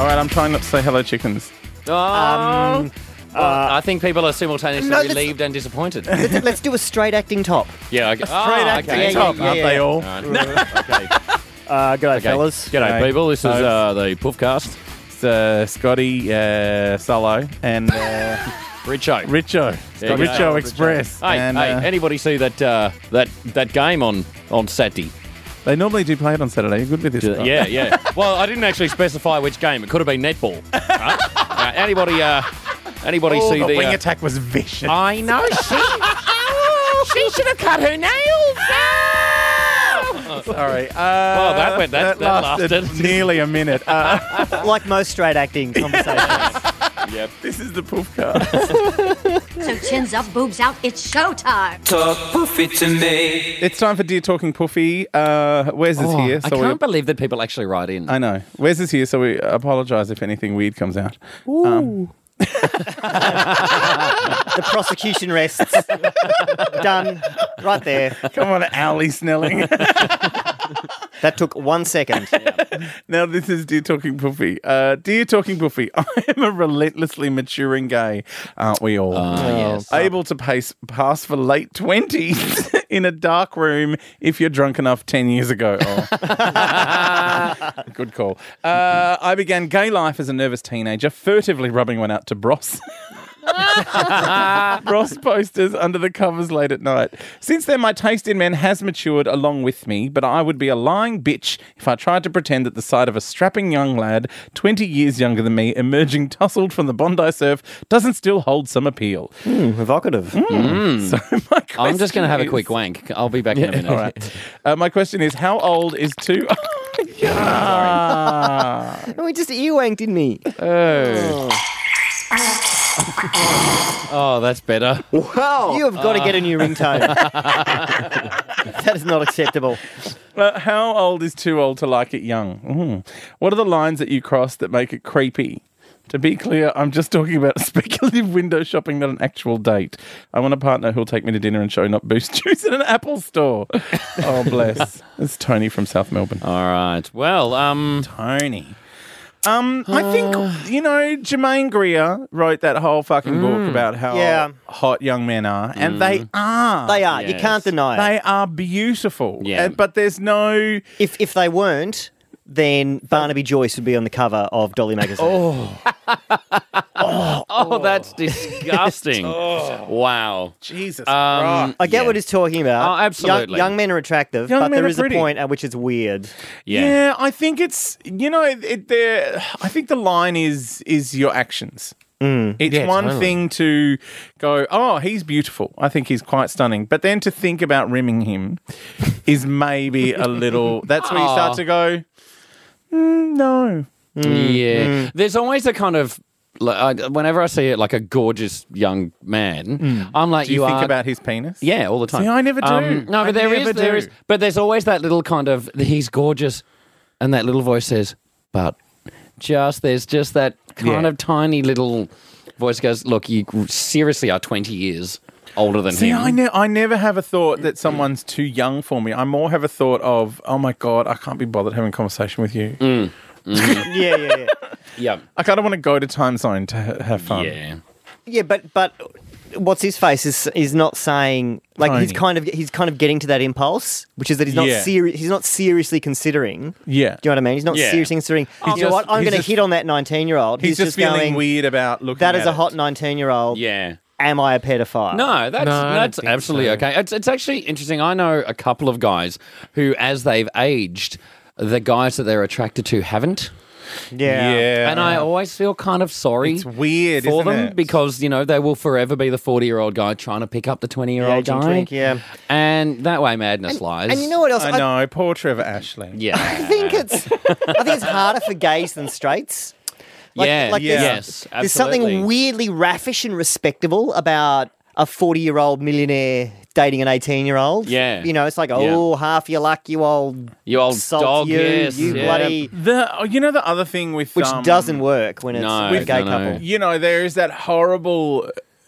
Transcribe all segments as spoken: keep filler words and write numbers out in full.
All right, I'm trying not to say hello, chickens. Oh, Um, well, I think people are simultaneously no, that's- relieved and disappointed. let's, let's do a straight acting top. Yeah, okay. Straight oh, acting okay. yeah, top, yeah, aren't yeah. they all? Right. Okay. Uh, g'day, Okay. fellas. G'day, G'day. people. This is So- uh, the Puffcast. It's uh, Scotty, uh, Solo, and uh, Richo. Richo. There you go. Richo Express. Hey, and, hey, uh, anybody see that uh, that that game on, on Saturday? they normally do play it on Saturday. You're good with this. guy. Yeah, yeah. Well, I didn't actually specify which game. It could have been netball. Right? Uh, anybody uh, anybody Oh, see the the... wing uh, attack was vicious. I know, she... she should have cut her nails. Sorry. Uh, Well, that went- that- that lasted. nearly a minute. Uh, Like most straight acting conversations. Yep. this is the Puffcast. So chins up, boobs out, it's showtime. Talk poofy to me. It's time for Dear Talking Puffy. Uh, Wes is here. I So we, can't believe that people actually write in. I know. Wes is here, so we apologise if anything weird comes out. Um, The prosecution rests. Done. Right there. come on, Owlie Snelling. That took one second. Now, this is Dear Talking Puffy. Uh, Dear Talking Puffy, I am a relentlessly maturing gay, aren't we all? yes. Able to pace, pass for late twenties in a dark room if you're drunk enough ten years ago. Oh. Good call. Uh, I began gay life as a nervous teenager, furtively rubbing one out to Bros. Bros posters under the covers late at night. Since then, my taste in men has matured along with me, but I would be a lying bitch if I tried to pretend that the sight of a strapping young lad, twenty years younger than me, emerging tussled from the Bondi surf doesn't still hold some appeal. Mm, evocative. So my I'm just going to have a question quick is- wank. I'll be back in a minute. All right. Uh, my question is, how old is too... yeah. We just earwanked, didn't we? Oh, that's better. Wow. You have got to get a new ringtone. That is not acceptable. Uh, how old is too old to like it young? Mm. What are the lines that you cross that make it creepy? To be clear, I'm just talking about speculative window shopping, not an actual date. I want a partner who'll take me to dinner and show, not boost juice at an Apple store. Oh, bless. It's Tony from South Melbourne. All right. Well, um... Tony. Um, I think, you know, Jermaine Greer wrote that whole fucking book about how Yeah. hot young men are, and they are. They are. You Yes. can't deny it. They are beautiful. Yeah. And- but there's no... If if they weren't, then Barnaby Joyce would be on the cover of Dolly magazine. Oh, that's disgusting. Wow. Jesus Um, Christ. I get yeah. what he's talking about. Oh, absolutely. Young, young men are attractive, Young but men there are is pretty. a point at which it's weird. Yeah. Yeah, I think it's you know it, it there. I think the line is is your actions. It's Yeah, one totally. thing to go, oh, he's beautiful. I think he's quite stunning. But then to think about rimming him is maybe a little. That's where you Aw. start to go, mm, no. Yeah. There's always a kind of... Like, I- whenever I see it, like a gorgeous young man, I'm like, Do you, think are... about his penis? Yeah, all the time. See, I never do. Um, no, I but there is, never there do. is, but there's always that little kind of he's gorgeous, and that little voice says, but just there's just that kind Yeah. of tiny little voice goes, look, you seriously are twenty years older than See, him. I, ne- I never have a thought that someone's too young for me. I more have a thought of, oh my God, I can't be bothered having a conversation with you. Mm. Yeah, yeah, yeah. yeah, I kind of want to go to Time Zone to ha- have fun. yeah. Yeah, but but what's his face is is not saying like he's Tony. kind of he's kind of getting to that impulse, which is that he's not Yeah. serious. He's not seriously considering. Yeah. Do you know what I mean? He's not Yeah. seriously considering. He's you know just- what? I'm he's going to just- hit on that nineteen year old. He's, just, feeling going, weird about looking That is at a it. hot nineteen year old. Yeah. Am I a pedophile? No, that's No, I don't that's think absolutely so. okay. It's it's actually interesting. I know a couple of guys who, as they've aged, the guys that they're attracted to haven't. Yeah. Yeah. And I always feel kind of sorry It's weird, for isn't them it? because, you know, they will forever be the forty-year-old guy tring to pick up the Yeah, twenty-year-old drink, guy. drink, yeah. And that way madness lies. And you know what else? I know, poor Trevor Ashley. Yeah. I think it's I think it's harder for gays than straights. Like, yeah. like Yeah. there's, Yes. there's Absolutely. something weirdly raffish and respectable about a forty-year-old millionaire dating an eighteen-year-old. Yeah. You know, it's like, oh, half your luck, you old You old salt dog, you, yes, you yeah. bloody... The oh, you know the other thing with Which um, doesn't work when it's No, with a gay no, no. couple. You know, there is that horrible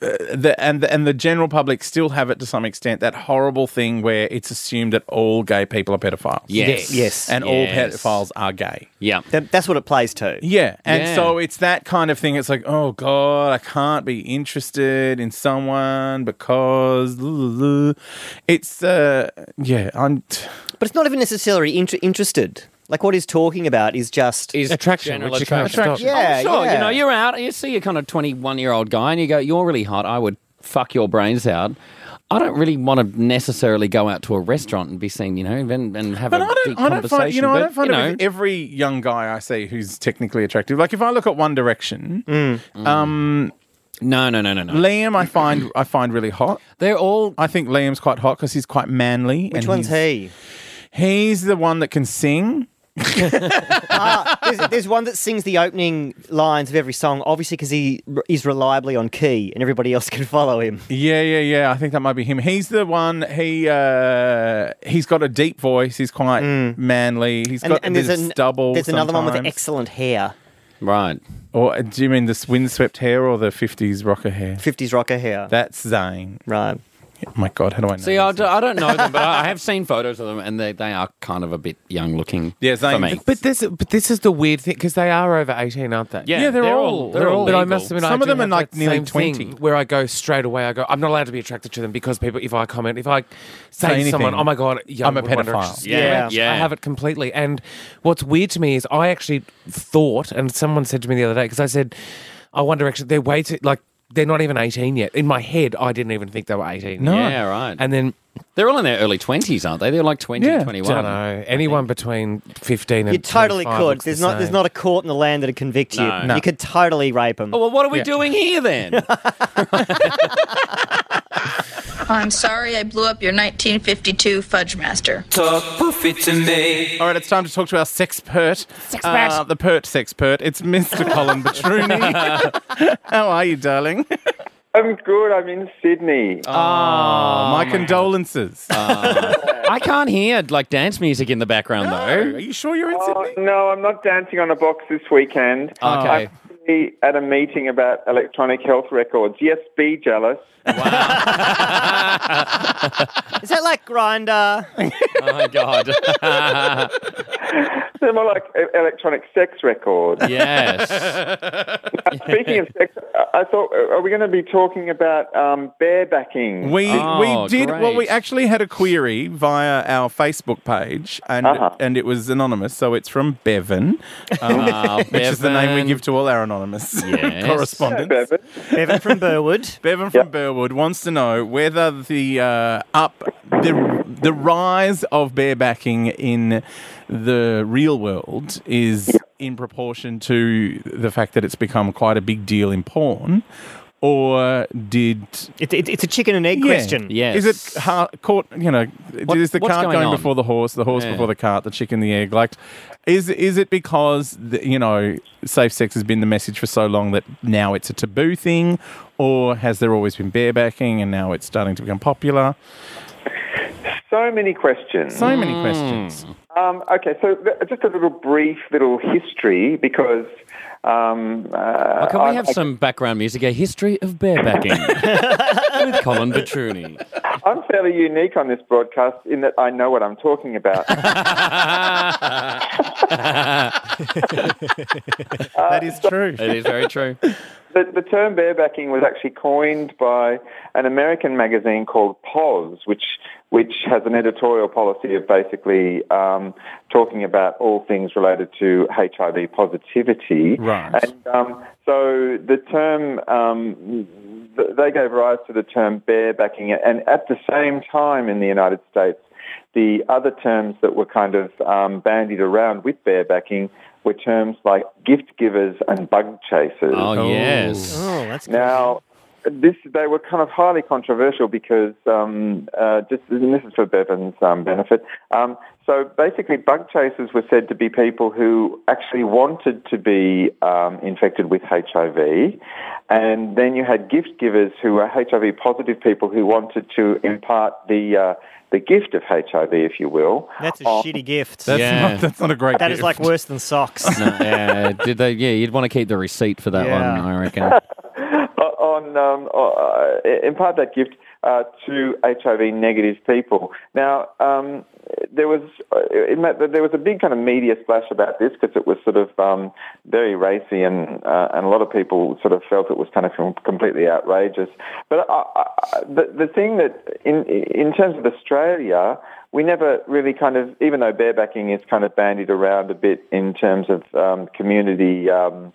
the and the, and the general public still have it to some extent. That horrible thing where it's assumed that all gay people are pedophiles. Yes. Yes. and all Yes. pedophiles are gay. Yeah. That, that's what it plays to. Yeah, and Yeah. so it's that kind of thing. It's like, oh God, I can't be interested in someone because it's uh, yeah, I'm. T- But it's not even necessarily inter- interested. Like what he's talking about is just Is Attraction, general which you can't attraction. stop. Yeah, Oh, sure. yeah. You know, you're out and you see a kind of twenty-one-year-old guy and you go, you're really hot. I would fuck your brains out. I don't really want to necessarily go out to a restaurant and be seen, you know, and, and have But a I don't, deep I don't conversation. find, you know, I but, don't find you it know, with every young guy I see who's technically attractive. Like if I look at One Direction, Mm. um, no, no, no, no, no. Liam, I find I find really hot. They're all. I think Liam's quite hot because he's quite manly. which and one's he's, he? He's the one that can sing. Ah, there's, there's one that sings the opening lines of every song, obviously because he r- is reliably on key and everybody else can follow him. Yeah, yeah, yeah. I think that might be him. He's the one. He uh, he's got a deep voice. He's quite manly. He's got a bit of an- stubble. there's another one with sometimes. excellent hair, Right. Or do you mean the windswept hair or the fifties rocker hair? fifties rocker hair. That's Zayn. Right. Oh my God, how do I know? See, I, this? do, I don't know them, but I have seen photos of them, and they, they are kind of a bit young looking. Yeah, for Zayn- me. But this, but this is the weird thing because they are over eighteen, aren't they? Yeah, Yeah, they're all- they're, they're all. all- But I legal. must admit, Some I of them do are have like that nearly same thing twenty. where I go straight away. I go, I'm not allowed to be attracted to them because people. If I comment, if I say, Say to someone, anything. "Oh my God, young I'm a One pedophile." Direction." Yeah, I yeah. have it completely. And what's weird to me is I actually thought, and someone said to me the other day because I said, "Oh, One Direction, they're way too like they're not even eighteen yet." In my head, I didn't even think they were eighteen. No. Yeah, right. And then They're all in their early twenties, aren't they? They're like twenty, Yeah. twenty-one. I don't know anyone between fifteen and You totally twenty-five could. looks the There's not there's same. not a court in the land that'd convict you. No. No. You could totally rape them. Oh, well, what are we Yeah. doing here then? I'm sorry I blew up your nineteen fifty-two Fudge Master. Talk poofy to me. All right, it's time to talk to our sexpert. Sexpert. Uh, the pert sexpert. It's Mister Colin Batruni. How are you, darling? I'm good. I'm in Sydney. Oh, my condolences. I can't hear like dance music in the background, No. though. Are you sure you're in Oh, Sydney? no, I'm not dancing on a box this weekend. Okay. I'm actually at a meeting about electronic health records. Yes, be jealous. Is that like Grindr? Oh, my God. They're more like e- electronic sex records. Yes. Speaking of sex, I I thought, are we going to be talking about um, barebacking? We Oh, we did well. We great. actually had a query via our Facebook page, and Uh-huh. and it was anonymous, so it's from Bevan, um, Ah, which is the name we Bevan. give to all our anonymous Yes. correspondents. Bevan. Bevan from Burwood. Bevan from Yep. Burwood wants to know whether the uh, up the the rise of barebacking in the real world is in proportion to the fact that it's become quite a big deal in porn, or did It, it, it's a chicken and egg Yeah. question. Yes. Is it ha- caught? You know, What- is the what's cart going going, on? before the horse, the horse Yeah. before the cart, the chicken, the egg? Like, is is it because the, you know safe sex has been the message for so long that now it's a taboo thing, or has there always been barebacking and now it's starting to become popular? So many questions. So many questions. Um, okay, so th- just a little brief little history because. Um, uh, Can we I- have I- some background music? A history of barebacking with Colin Batruni. I'm fairly unique on this broadcast in that I know what I'm talking about. That is true. It is very true. The, the term barebacking was actually coined by an American magazine called Pause, which which has an editorial policy of basically um, talking about all things related to H I V positivity. Right. And um, so the term, um, th- they gave rise to the term barebacking, and at the same time in the United States, the other terms that were kind of um, bandied around with barebacking were terms like gift givers and bug chasers. Oh, yes. Oh, that's good. Now, this they were kind of highly controversial because um, uh, just and this is for Bevan's um, benefit. Um, so basically, bug chasers were said to be people who actually wanted to be um, infected with H I V, and then you had gift givers who were H I V positive people who wanted to impart the uh, the gift of H I V, if you will. That's a on- shitty gift. That's Yeah. not that's not a great. That is gift. like worse than socks. No, yeah, did they? Yeah, you'd want to keep the receipt for that Yeah. one, I reckon. on and um, uh, impart that gift uh, to H I V negative people. Now, um, there was it meant that there was a big kind of media splash about this because it was sort of um, very racy, and uh, and a lot of people sort of felt it was kind of com- completely outrageous. But I, I, the the thing that in in terms of Australia, we never really kind of, even though barebacking is kind of bandied around a bit in terms of um, community um,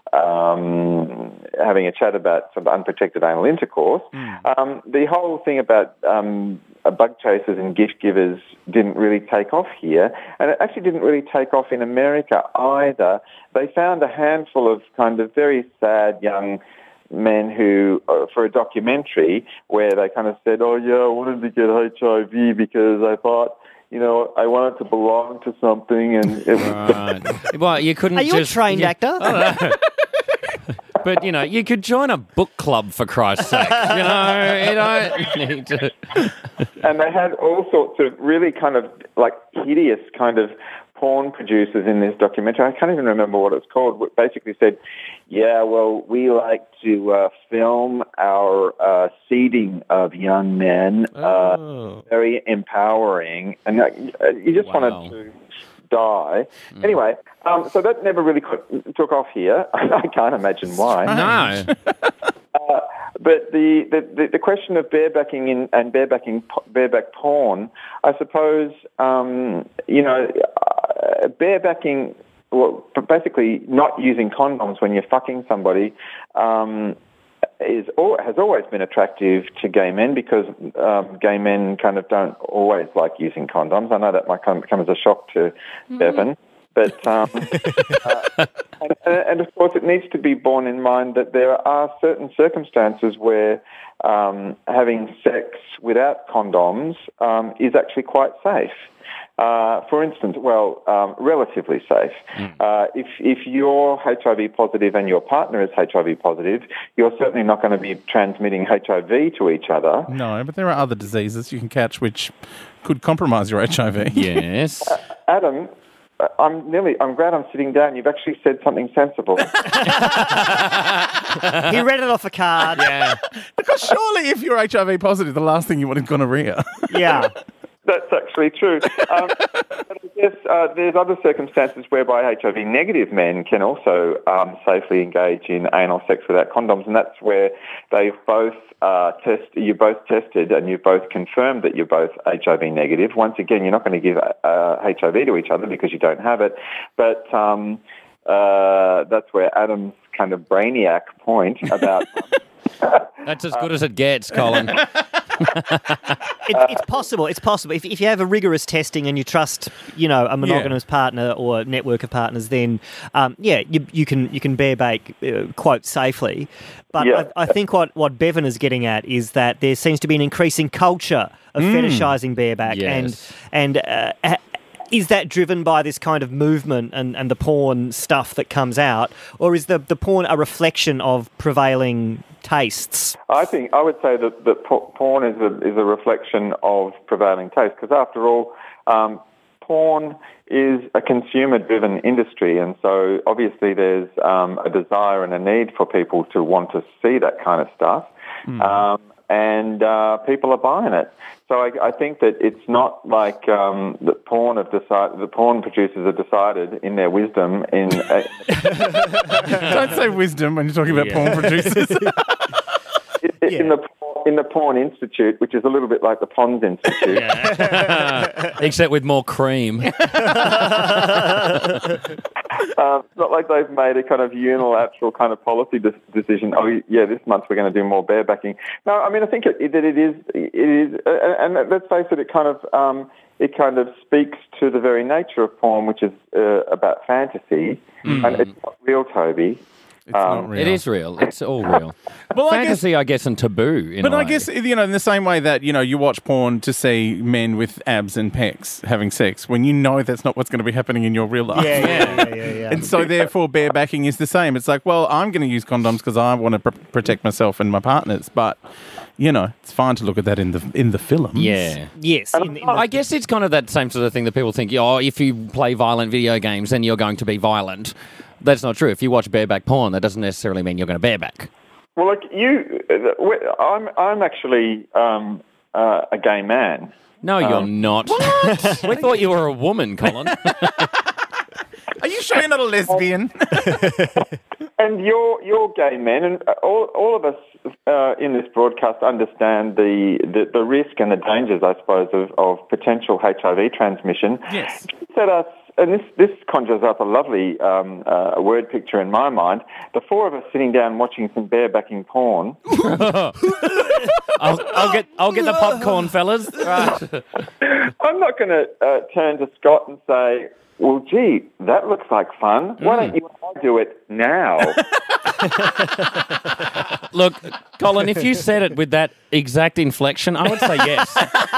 um, having a chat about sort of unprotected anal intercourse, mm. um, the whole thing about um, bug chasers and gift givers didn't really take off here, and it actually didn't really take off in America either. They found a handful of kind of very sad young men who, uh, for a documentary where they kind of said, oh yeah, I wanted to get H I V because I thought, you know, I wanted to belong to something, and it was... Right. Well, you couldn't Are you just... a trained you, actor? I don't know. But, you know, you could join a book club, for Christ's sake. You know, you don't need to... And they had all sorts of really kind of, like, hideous kind of porn producers in this documentary. I can't even remember what it's called. It basically said, yeah, well, we like to uh, film our uh, seeding of young men. Oh. Uh, very empowering. And uh, you just Wow. wanted to die. Mm. Anyway, um, so that never really took off here. I can't imagine why. No. Uh, but the, the, the question of barebacking in, and barebacking bareback porn, I suppose, um, you know, uh, barebacking, well, basically not using condoms when you're fucking somebody, um, is has always been attractive to gay men because um, gay men kind of don't always like using condoms. I know that might come, come as a shock to mm. Bevan. But, um, uh, and, and of course, it needs to be borne in mind that there are certain circumstances where um, having sex without condoms um, is actually quite safe. Uh, for instance, well, um, relatively safe. Mm. Uh, if if you're H I V positive and your partner is H I V positive, you're certainly not going to be transmitting H I V to each other. No, but there are other diseases you can catch which could compromise your H I V. Yes. Uh, Adam... I'm nearly. I'm glad I'm sitting down. You've actually said something sensible. He read it off a card. Yeah. Because surely if you're H I V positive, the last thing you want is gonorrhea. Yeah. That's actually true. Um, but I guess uh, there's other circumstances whereby H I V negative men can also um, safely engage in anal sex without condoms, and that's where they've both uh, test. You both tested, and you've both confirmed that you're both H I V negative. Once again, you're not going to give uh, H I V to each other because you don't have it, but um, uh, that's where Adam's kind of brainiac point about. That's as good as it gets, Colin. It, it's possible. It's possible. If, if you have a rigorous testing and you trust, you know, a monogamous yeah. partner or network of partners, then um, yeah, you, you can you can barebake uh, quote safely. But yeah. I, I think what, what Bevan is getting at is that there seems to be an increasing culture of mm. fetishizing bareback, yes. and and. Uh, Is that driven by this kind of movement and, and the porn stuff that comes out, or is the, the porn a reflection of prevailing tastes? I think I would say that, that porn is a is a reflection of prevailing taste, because after all, um, porn is a consumer-driven industry, and so obviously there's um, a desire and a need for people to want to see that kind of stuff, mm. um, and uh, people are buying it. So I, I think that it's not like um, the porn have decided. The porn producers have decided, in their wisdom, in uh, don't say wisdom when you're talking about yeah. porn producers. in, in the in the Porn Institute, which is a little bit like the Pons Institute, yeah. except with more cream. Um, it's not like they've made a kind of unilateral kind of policy de- decision. Oh, yeah, this month we're going to do more barebacking. No, I mean I think it, it, that it is. It is, uh, and let's face it. It kind of um, it kind of speaks to the very nature of porn, which is uh, about fantasy, mm. and it's not real, Toby. It's um, not real. It is real. It's all real. Well, Fantasy, I, I, guess, and taboo. In but a I way. guess, you know, in the same way that, you know, you watch porn to see men with abs and pecs having sex when you know that's not what's going to be happening in your real life. Yeah, yeah, yeah, yeah. yeah. And so, therefore, barebacking is the same. It's like, well, I'm going to use condoms because I want to pr- protect myself and my partners, but. You know, it's fine to look at that in the in the films. Yeah. Yes. In, in the... I guess it's kind of that same sort of thing that people think, oh, if you play violent video games, then you're going to be violent. That's not true. If you watch bareback porn, that doesn't necessarily mean you're going to bareback. Well, look, you. Uh, I'm I'm actually um, uh, a gay man. No, you're not. We thought you were a woman, Colin. Are you sure you're not a lesbian? And you're you're gay men, and all all of us uh, in this broadcast understand the, the, the risk and the dangers, I suppose, of, of potential H I V transmission. Yes. Set us, and this this conjures up a lovely um, uh, word picture in my mind. The four of us sitting down watching some barebacking porn. I'll, I'll get I'll get the popcorn, fellas. Right. I'm not going to uh, turn to Scott and say, well, gee, that looks like fun. Why don't you do it now? Look, Colin, if you said it with that exact inflection, I would say yes.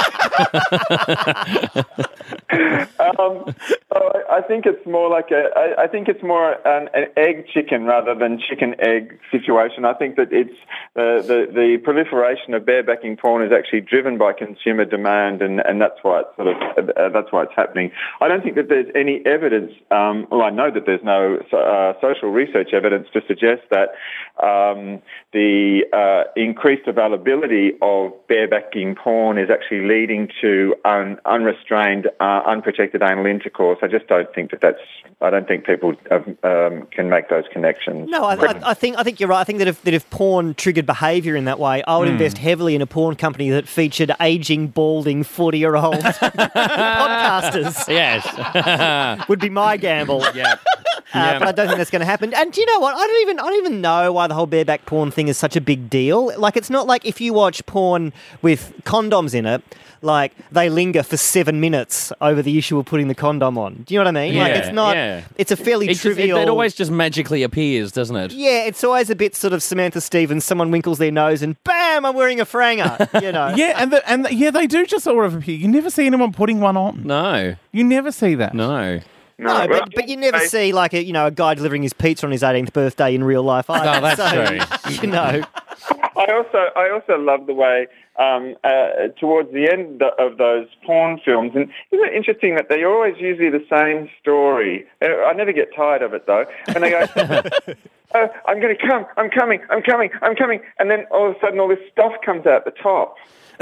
um, so I think it's more like a. I, I think it's more an, an egg chicken rather than chicken egg situation. I think that it's uh, the the proliferation of barebacking porn is actually driven by consumer demand, and, and that's why it's sort of uh, that's why it's happening. I don't think that there's any evidence. Um, well, I know that there's no uh, social research evidence to suggest that um, the uh, increased availability of barebacking porn is actually leading to un, unrestrained, uh, unprotected anal intercourse. I just don't think that that's. I don't think people um, can make those connections. No, I, I, I think I think you're right. I think that if that if porn triggered behaviour in that way, I would mm. invest heavily in a porn company that featured aging, balding, forty-year-old podcasters. Yes, would be my gamble. Yeah. Uh, yeah. But I don't think that's going to happen. And do you know what? I don't even I don't even know why the whole bareback porn thing is such a big deal. Like, it's not like if you watch porn with condoms in it, like they linger for seven minutes over the issue of putting the condom on. Do you know what I mean? Yeah, like, it's not. Yeah. It's a fairly it trivial. Just, it, it always just magically appears, doesn't it? Yeah, it's always a bit sort of Samantha Stevens. Someone winkles their nose and bam, I'm wearing a franger. You know. Yeah, and the, and the, yeah, they do just sort of appear. You never see anyone putting one on. No, you never see that. No. No, but, but you never see like a you know a guy delivering his pizza on his eighteenth birthday in real life either. No, that's so, true. You know. I also I also love the way um, uh, towards the end of those porn films, and isn't it interesting that they're always usually the same story? I never get tired of it though. And they go, oh, "I'm going to come, I'm coming, I'm coming, I'm coming," and then all of a sudden all this stuff comes out the top.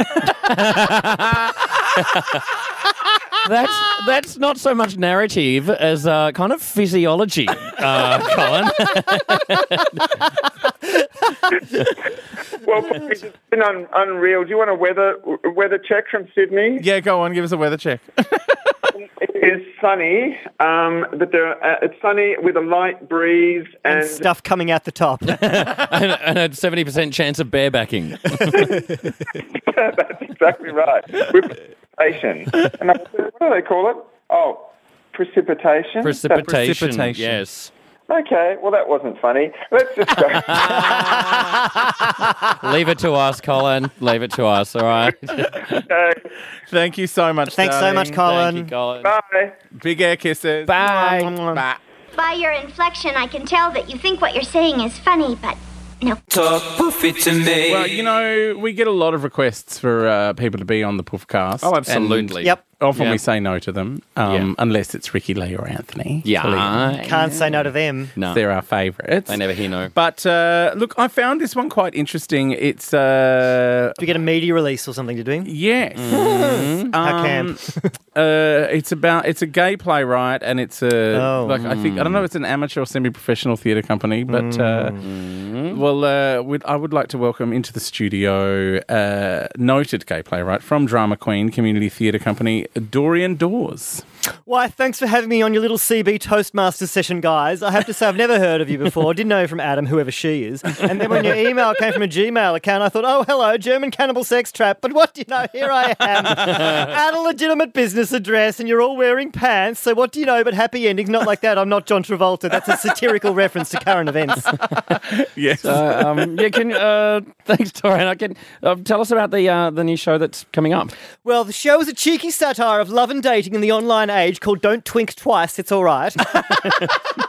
That's that's not so much narrative as uh, kind of physiology, uh, Colin. Well, it's been un- unreal. Do you want a weather weather check from Sydney? Yeah, go on, give us a weather check. It is sunny, um, but there are, uh, it's sunny with a light breeze and, and stuff coming out the top. and, and a seventy percent chance of barebacking. That's exactly right. Precipitation. And I, what do they call it? Oh, precipitation? Precipitation, Precipitation. yes. Okay, well, that wasn't funny. Let's just go. Leave it to us, Colin. Leave it to us, all right? Okay. Thank you so much, Thanks so darling. much, Colin. Thank you, Colin. Bye. Big air kisses. Bye. Bye. By your inflection, I can tell that you think what you're saying is funny, but no. Talk poofy to me. Well, you know, we get a lot of requests for uh, people to be on the Poofcast. Oh, absolutely. And Yep. often Yeah. we say no to them, um, Yeah. unless it's Ricky Lee or Anthony. Yeah. Can't say no to them. No. They're our favourites. They never hear no. But uh, look, I found this one quite interesting. It's uh, Do we get a media release or something to do? yes, Mm-hmm. How Um, camp? uh, it's about it's a gay playwright, and it's a Oh. like I think I don't know if it's an amateur or semi-professional theatre company, but uh, Mm-hmm. well, uh, we'd, I would like to welcome into the studio uh, noted gay playwright from Drama Queen Community Theatre Company, Dorian Dawes. Why, thanks for having me on your little C B Toastmasters session, guys. I have to say, I've never heard of you before. Didn't know from Adam, whoever she is. And then when your email came from a Gmail account, I thought, oh, hello, German cannibal sex trap. But what do you know? Here I am at a legitimate business address, and you're all wearing pants. So what do you know but happy endings? Not like that. I'm not John Travolta. That's a satirical reference to current events. Yes. Uh, um, yeah, can uh, thanks, Dorian. I can uh, tell us about the uh, the new show that's coming up. Well, the show is a cheeky satire of love and dating in the online age called Don't Twink Twice, It's All Right.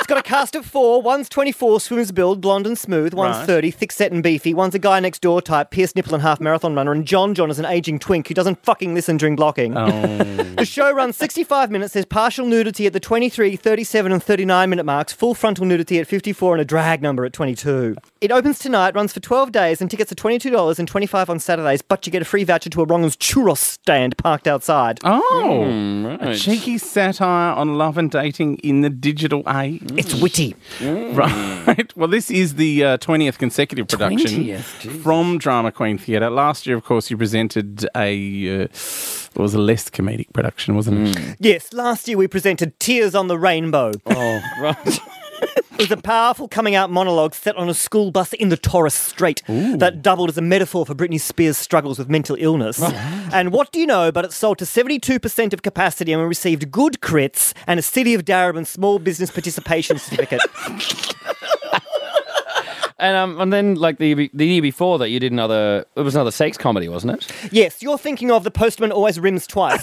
It's got a cast of four. One's twenty-four, swimmers build, blonde and smooth. One's Right. thirty, thick set and beefy. One's a guy next door type, Pierce nipple and half marathon runner. And John John is an aging twink who doesn't fucking listen during blocking. Oh. The show runs sixty-five minutes. There's partial nudity at the twenty-three, thirty-seven and thirty-nine minute marks, full frontal nudity at fifty-four and a drag number at twenty-two. It opens tonight, runs for twelve days, and tickets are twenty-two dollars and twenty-five dollars on Saturdays, but you get a free voucher to a Rongan's churros stand parked outside. Oh, right. a cheeky satire on love and dating in the digital age. It's witty. Right. Well, this is the uh, twentieth consecutive production twentieth, Jesus. from Drama Queen Theatre. Last year, of course, you presented a... Uh, it was a less comedic production, wasn't it? Yes, last year we presented Tears on the Rainbow. Oh, right. It was a powerful coming-out monologue set on a school bus in the Torres Strait that doubled as a metaphor for Britney Spears' struggles with mental illness. And what do you know, but it sold to seventy-two percent of capacity and we received good crits and a City of Darebin Small Business Participation Certificate. And um, and then like the year- the year before that, you did another. It was another sex comedy, wasn't it? Yes, you're thinking of The Postman Always Rims Twice.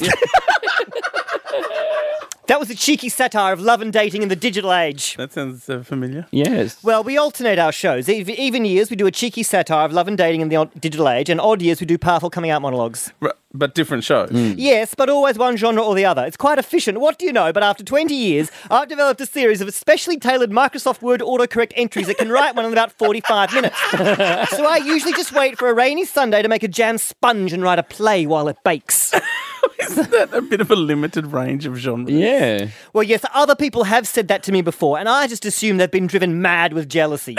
That was a cheeky satire of love and dating in the digital age. That sounds uh, familiar. Yes. Well, we alternate our shows. Ev- Even years, we do a cheeky satire of love and dating in the odd- digital age, and odd years, we do powerful coming-out monologues. R- but different shows. Yes, but always one genre or the other. It's quite efficient. What do you know? But after twenty years, I've developed a series of especially tailored Microsoft Word autocorrect entries that can write one in about forty-five minutes. So I usually just wait for a rainy Sunday to make a jam sponge and write a play while it bakes. Isn't that a bit of a limited range of genres? Yeah. Well, yes, other people have said that to me before, and I just assume they've been driven mad with jealousy.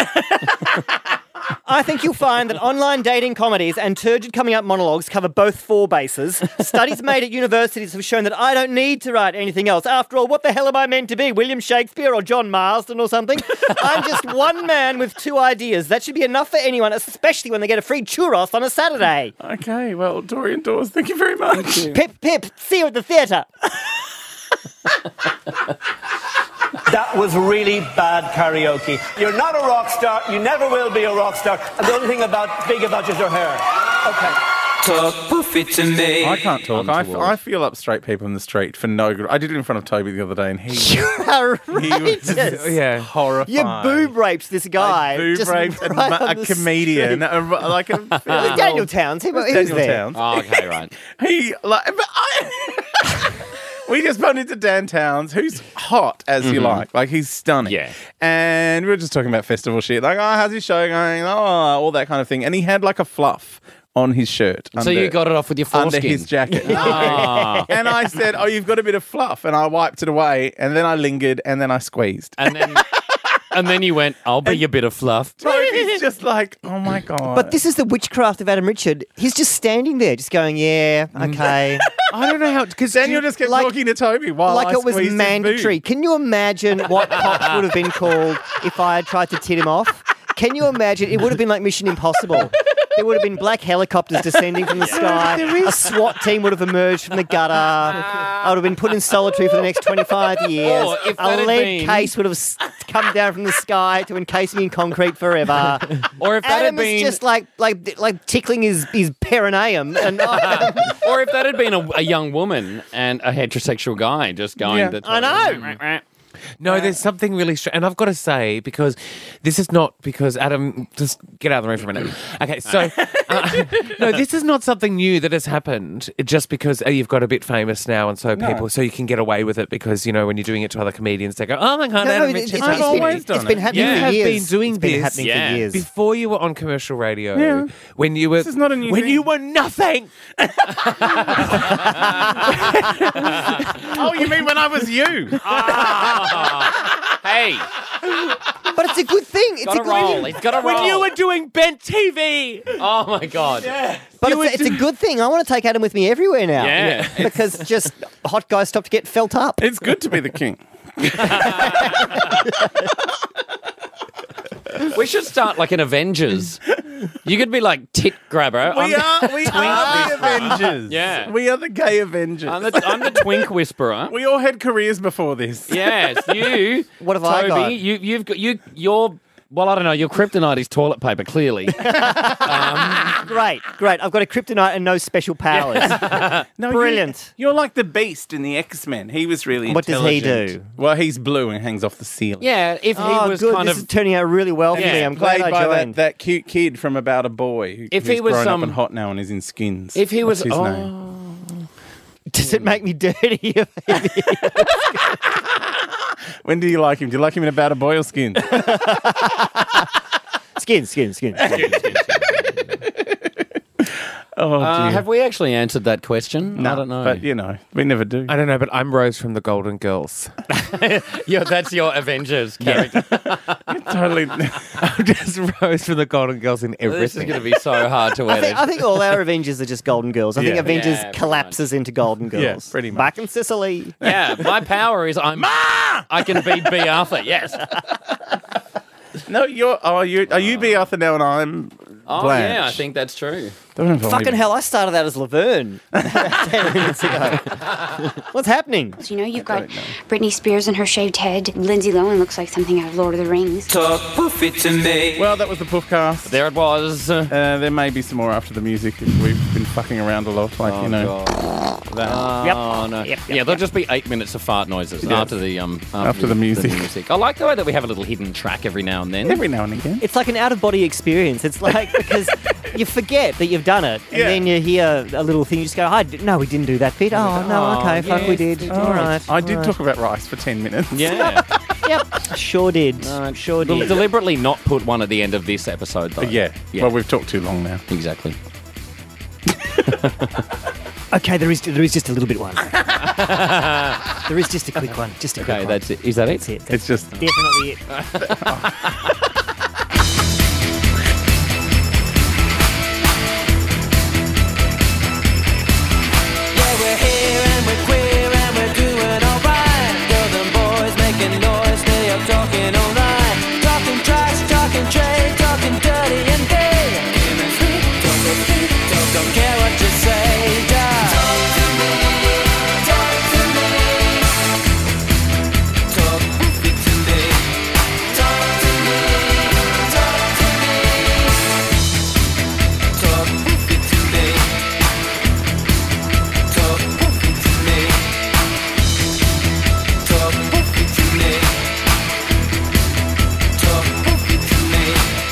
I think you'll find that online dating comedies and turgid coming up monologues cover both four bases. Studies made at universities have shown that I don't need to write anything else. After all, what the hell am I meant to be? William Shakespeare or John Marsden or something? I'm just one man with two ideas. That should be enough for anyone, especially when they get a free churros on a Saturday. Okay, well, Dorian Dawes, thank you very much. Pip, Pip, see you at the theatre. That was really bad karaoke. You're not a rock star. You never will be a rock star. And the only thing about big about you is your hair. Okay. Talk poofy to me. I can't talk. I, f- Untoward. I feel up straight people in the street for no good. I did it in front of Toby the other day, and he, Outrageous. Yeah. horrified. You boob raped this guy. I boob just raped a, right ma- on a the comedian, a, like a It was Daniel Towns. He, he was Daniel there. Towns. Oh, okay, right. He like, but I. We just bumped into Dan Towns, who's hot as you like. Like, he's stunning. Yeah. And we were just talking about festival shit. Like, oh, how's his show going? Oh, all that kind of thing. And he had like a fluff on his shirt. So you got it off with your under foreskin. his jacket. Ah. And I said, oh, you've got a bit of fluff. And I wiped it away. And then I lingered. And then I squeezed. And then, and then you went, I'll be a bit of fluff. Toby's just like, oh my God. But this is the witchcraft of Adam Richard. He's just standing there, just going, yeah, okay. I don't know how, because Daniel just kept like- talking to Toby while like I it was squeezed his mandatory. boob. Can you imagine what Cox would have been called if I had tried to tit him off? Can you imagine? It would have been like Mission Impossible. There would have been black helicopters descending from the sky. A SWAT team would have emerged from the gutter. I would have been put in solitary for the next twenty-five years. Or if A that had lead been- case would have s- come down from the sky to encase me in concrete forever. Or if that Adam had been, is just like like like tickling his, his perineum. And I, or if that had been a, a young woman and a heterosexual guy just going. Yeah. the I know. No, there's something really strange. And I've got to say, because this is not because Adam, just get out of the room for a minute. Okay, so, uh, no, this is not something new that has happened just because uh, you've got a bit famous now and so people, so you can get away with it because, you know, when you're doing it to other comedians, they go, oh my God, No, Adam no, Richards. it's, I've it's always been, done it's been it. happening You for have years. been doing it's been this, happening yeah. for years. Before you were on commercial radio, Yeah. when you were This is not a new when thing. you were nothing. Oh, you mean when I was you? Hey, But it's a good thing. It's got a to good roll. He's got to roll. When you were doing Bent T V. oh my God. But You it's, were it's a good thing. I want to take Adam with me everywhere now. Yeah. Because just hot guys stop to get felt up. It's good to be the king. We should start like an Avengers. You could be like tit grabber. We I'm, are, we are the Avengers. Yeah. We are the gay Avengers. I'm the, I'm the twink whisperer. we all had careers before this. Yes, you. What have I Toby, got? You, you've got you. You're Well, I don't know. Your kryptonite is toilet paper, clearly. Great, great. I've got a kryptonite and no special powers. No, Brilliant. You're, you're like the Beast in the X-Men. He was really What does he intelligent. do? Well, he's blue and hangs off the ceiling. Yeah, if he Oh, was good. kind this of... is turning out really well for Yeah, me. I'm glad Played I by that, joined. that cute kid from About a Boy who, If who's he was, grown um, up and hot now and is in Skins. If he What's was... his oh, name? Does it make me dirty? When do you like him? Do you like him in About a Boy or Skins? Skin, skin, skin. Oh, Uh, dear. have we actually answered that question? no, I don't know. But, you know, we never do. I don't know, but I'm Rose from the Golden Girls. yeah, that's your Avengers character. Totally. I'm just Rose from the Golden Girls in This is everything. going to be so hard to I think, edit. I think all our Avengers are just Golden Girls. I think Yeah. Avengers Yeah, pretty collapses into Golden Girls. Yeah, pretty much. Back in Sicily. Yeah, my power is I'm... I can be B. Arthur, yes. No, you're. Oh, you are you B. Arthur now, and I'm. Oh, Blanche. yeah, I think that's true. Don't involve Fucking me. hell, I started out as Laverne ten minutes ago. What's happening? You know, you've got Britney Spears and her shaved head. Lindsay Lohan looks like something out of Lord of the Rings. Talk poofy to me. Well, that was the Puffcast. There it was. Uh, there may be some more after the music if we've been fucking around a lot, like you know. That. Oh, no. Yep, yep, yeah, there'll just be eight minutes of fart noises Yeah. after the um After the music. I like the way that we have a little hidden track every now and then. Every now and again. It's like an out-of-body experience. It's like because you forget that you've done it, and Yeah. then you hear a little thing, you just go, "I did, no, we didn't do that bit. Oh, no, Oh, okay, fuck, we yes, did. we All did. right, I did all right. talk about rice for ten minutes. Yeah. Yep, sure did. No, sure Del- did. deliberately not put one at the end of this episode, though. Yeah. Yeah. Well, we've talked too long now. Exactly. Okay, there is there is just a little bit one. There is just a quick one. Just a quick Okay, one. that's it. Is that it? That's it. That's It's just. definitely it. Yeah, we're here and we're queer and we're doing alright. Girls and boys making noise, stay up talking all night. Talking trash, talking trade, talking dirty and gay. Don't, don't care what you say, just talk to me, talk to me. Talk poofy to me, talk to me, talk to me. Talk poofy to me. Talk poofy to me. Talk poofy to me. Talk poofy to me.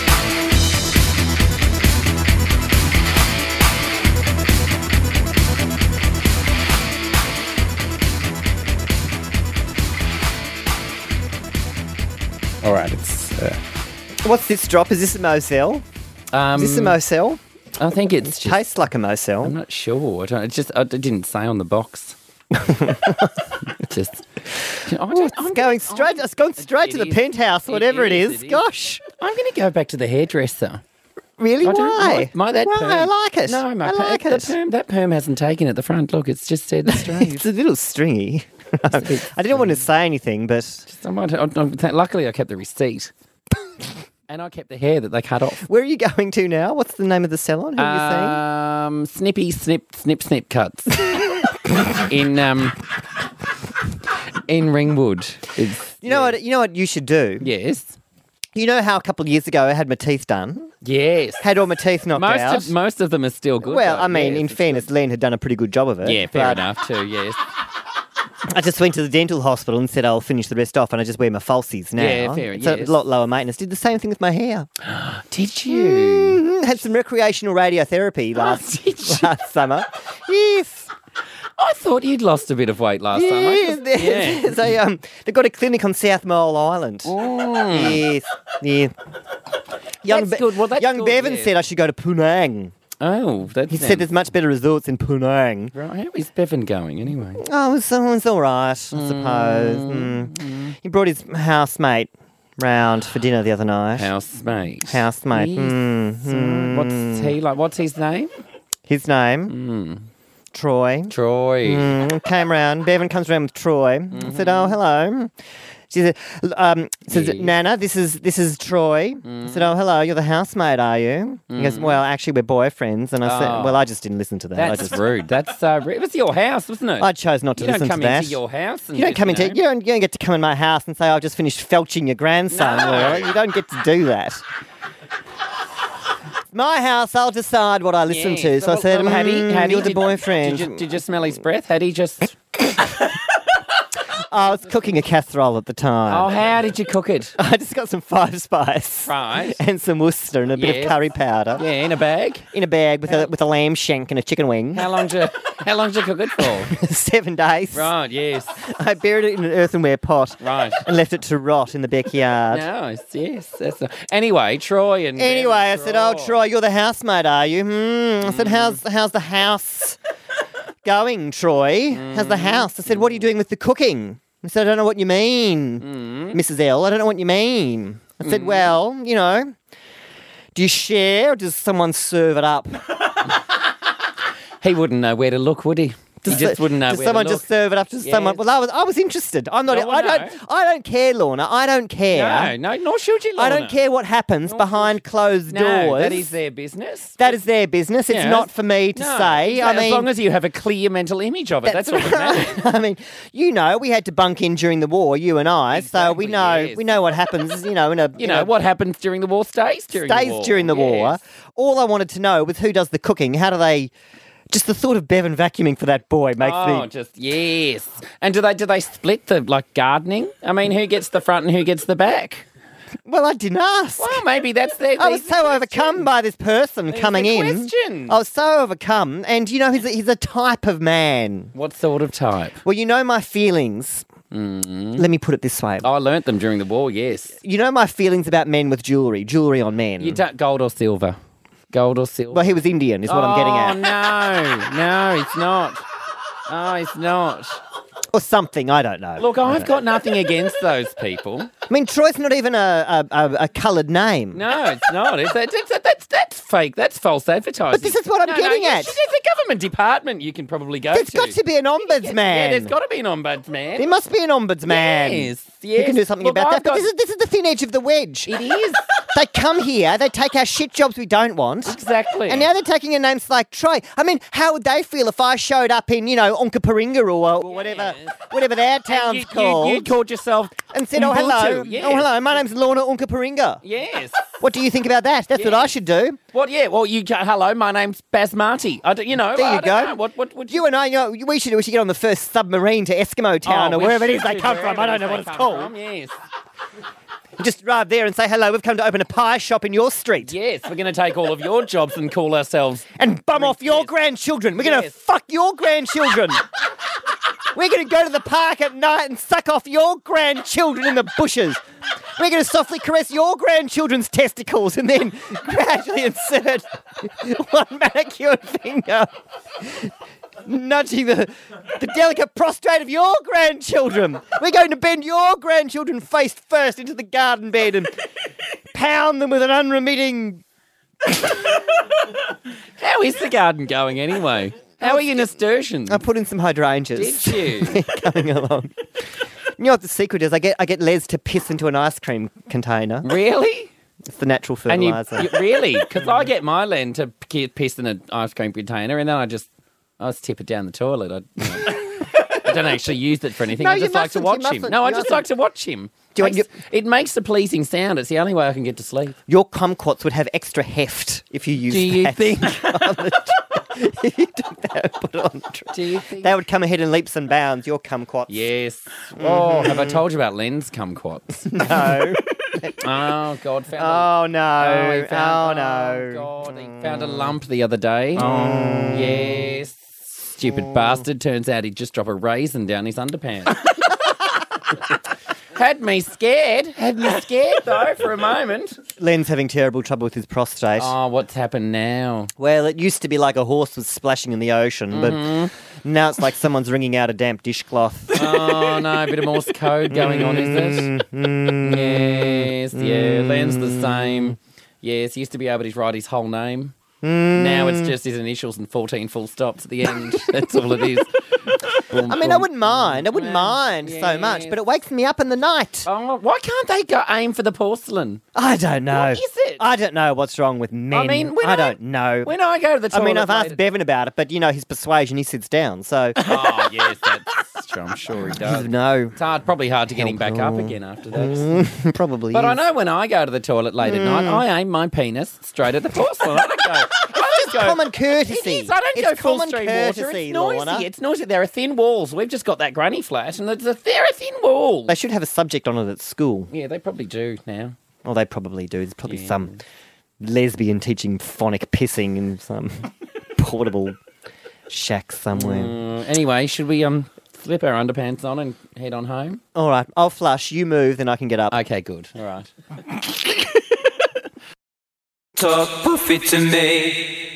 All right. It's. Uh, What's this drop? Is this a Moselle? Um, Is this a Moselle? I think it's just... Tastes like a Moselle. I'm not sure. I don't, it's just... I didn't say on the box. It's just... I just It's going straight. It's gone straight to the It is. penthouse, It whatever it is, is. it is. Gosh, I'm going to go back to the hairdresser. really? I don't- Why? My, my, that Why? perm. I like it. No, my I per- like the it. Perm, that perm hasn't taken at the front. Look, it's just said straight. It's a little stringy. I didn't want to say anything, but I might, I, I, luckily, I kept the receipt. And I kept the hair that they cut off. where are you going to now? What's the name of the salon? Who are Um, Snippy Snip Snip Snip Cuts in um in Ringwood. It's, you seeing? You know what? You know what you should do. yes, You know how a couple of years ago I had my teeth done, yes. had all my teeth knocked Most out. of most of them are still good. well, though. I mean, Yes, in it's fairness, Len had done a pretty good job of it. good. Yeah, fair but enough too. Yes. I just went to the dental hospital and said I'll finish the rest off, and I just wear my falsies now. Yeah, fair, It's yes. a lot lower maintenance. Did the same thing with my hair. Did you? Mm, had some recreational radiotherapy last, did you? last summer. Yes. I thought you'd lost a bit of weight last Yes, summer. there's, Yeah. there's a, um, they've got a clinic on South Mole Island. Yes, yeah. Young, That's good. Well, that's young good, Bevan yeah. said I should go to Punang. Oh, that's He said there's much better resorts in Punang. right. How is Bevan going anyway? Oh, it's, uh, it's all right, I suppose. Mm. He brought his housemate round for dinner the other night. Housemate. Housemate. Yes. Mm, So mm. What's he like? What's his name? His name, Mm. Troy. Troy. Mm, came round. Bevan comes round with Troy. I said, "Oh, hello. She said, um, says, Yes. Nana, this is this is Troy. I said, oh, hello, you're the housemate, are you? He goes, well, actually, we're boyfriends. And I said, Oh. well, I just didn't listen to that. I That's just, rude. That's uh, rude. It was your house, wasn't it? I chose not to you listen don't come to that. into your house. And You don't just, come into know. you don't, you don't get to come in my house and say I've just finished felching your grandson. No. Laura. You don't get to do that. It's my house. I'll decide what I listen Yeah. to. So I Well, said, well, had he- mm, had he- you're the did- boyfriend. Did you, did you smell his breath? Had he just? I was cooking a casserole at the time. Oh, how did you cook it? I just got some five spice Right. and some Worcester and a bit Yes. of curry powder Yeah, in a bag. in a bag with a with a lamb shank and a chicken wing. How long did you, how long did you cook it for? Seven days. Right. Yes. I buried it in an earthenware pot Right. and left it to rot in the backyard. Nice. Yes. That's a, anyway, Troy and Anyway, I said, "Oh, Troy, you're the housemate, are you?" Hmm. I said, "How's how's the house going, Troy? How's the house?" I said, "What are you doing with the cooking?" I said, "I don't know what you mean, Missus L. I don't know what you mean." I said, "Well, you know, do you share or does someone serve it up?" He wouldn't know where to look, would he? He Does just so- wouldn't know Does where someone to look. just serve it up to Yes. someone? Well, I was I was interested. I'm not. No, well, I don't. no. I don't care, Lorna. I don't care. No, no, nor should you, I Lorna. don't care what happens behind closed No, doors. that is their business. That is their business. It's Yeah. not for me to No, say. I as mean, long as you have a clear mental image of it, that's, all that matters. I mean, you know, we had to bunk in during the war, you and I, so we Exactly, know yes. we know what happens. You know, in a You know, what happens during the war stays during stays the war. during the war. Yes. All I wanted to know was who does the cooking. How do they? Just the thought of Bevan vacuuming for that boy makes Oh, me. just yes. And do they do they split the like gardening? I mean, who gets the front and who gets the back? Well, I didn't ask. Well, maybe that's their. I was these so are overcome questions. by this person These are coming in. questions. I was so overcome, and you know, he's a, he's a type of man. What sort of type? Well, you know my feelings. Mm-hmm. Let me put it this way. I learnt them during the war. Yes. You know my feelings about men with jewellery, jewellery on men. You don't gold or silver. Gold or silver. Well, he was Indian, is what I'm getting at. Oh no, no, it's not. Oh, it's not. Or something, I don't know. Look, I've got nothing against those people. I mean, Troy's not even a, a, a, a coloured name. No, it's not. It's, it's, it's, that's that's fake. That's false advertising. But this is what I'm No, getting no, you at. should- There's a government department you can probably go There's to. got to be an ombudsman. Yeah, there's got to be an ombudsman. There must be an ombudsman. Yes, Who yes. can do something Look, about I've that. But got- this is, this is the thin edge of the wedge. It is. They come here, they take our shit jobs we don't want. Exactly. And now they're taking a names like Troy. I mean, how would they feel if I showed up in, you know, Onkaparinga or, or whatever whatever their town's you, called You, you called yourself and said, oh, hello. Ubuntu, yes. Oh, hello, my name's Lorna Onkaparinga. Yes. What do you think about that? That's what I should do. Well, yeah. Well, you. Hello, my name's Basmati. I don't, you know. There I you don't go. know. What? What? What? You and I, you know, we should we should get on the first submarine to Eskimo Town Oh, or we wherever it is should they do, come from. I wherever don't know they what it's come called. from, Yes. Just drive there and say, hello, we've come to open a pie shop in your street. Yes. We're going to take all of your jobs and call ourselves. And bum off your grandchildren. We're going to Yes. fuck your grandchildren. We're going to go to the park at night and suck off your grandchildren in the bushes. We're going to softly caress your grandchildren's testicles and then gradually insert one manicured finger, nudging the, the delicate prostrate of your grandchildren. We're going to bend your grandchildren face first into the garden bed and pound them with an unremitting... How is the garden going anyway? How are your nasturtiums? I put in some hydrangeas. Did you? Coming along. You know what the secret is? I get I get Les to piss into an ice cream container. Really? It's the natural And you, fertilizer. you really? Because I get my Len to p- piss in an ice cream container, and then I just I just tip it down the toilet. I, you know, I don't actually use it for anything. No, I you just like to mustn't, watch you him. mustn't, No, I you just mustn't. like to watch him. Do you want Makes- it makes a pleasing sound. It's the only way I can get to sleep. Your kumquats would have extra heft if you used Do you that. think? If you took that and put it on the tray. Do you think? They would come ahead in leaps and bounds, your kumquats. Yes. Oh, have I told you about Len's kumquats? No. Oh God, found. a- Oh, no. he Oh, found, no. God, he found a lump the other day. Oh. Yes. Stupid bastard. Turns out he'd just drop a raisin down his underpants. Had me scared. Had me scared, though, for a moment. Len's having terrible trouble with his prostate. Oh, what's happened now? Well, it used to be like a horse was splashing in the ocean, Mm-hmm. but now it's like someone's wringing out a damp dishcloth. Oh, no, a bit of Morse code going on, is it? Mm, Yes, yeah. Len's the same. Yes, he used to be able to write his whole name. mm. Now it's just his initials and fourteen full stops at the end. That's all it is. I mean, I wouldn't mind. I wouldn't Yeah. mind so much, Yes. but it wakes me up in the night. Oh, why can't they go aim for the porcelain? I don't know. What is it? I don't know what's wrong with men. mean, when I I- don't know. When I go to the I toilet, mean, I've late asked at- Bevan about it, but you know his persuasion, he sits down. So Oh yes, that's true. I'm sure he does. no, It's hard, probably hard to get him back up again after that. probably. But I is. know when I go to the toilet late at night, I aim my penis straight at the porcelain. I don't go. I don't go. Common courtesy. It is. I don't it's go full common stream water. courtesy, It's noisy. Lorna. It's noisy. There are thin walls. We've just got that granny flat, and there's a, there are thin walls. They should have a subject on it at school. Yeah, they probably do now. Well, they probably do. There's probably Yeah. some lesbian teaching phonic pissing in some portable shack somewhere. Uh, anyway, should we um flip our underpants on and head on home? All right, I'll flush. You move, then I can get up. Okay, good. All right. Talk poofy to me.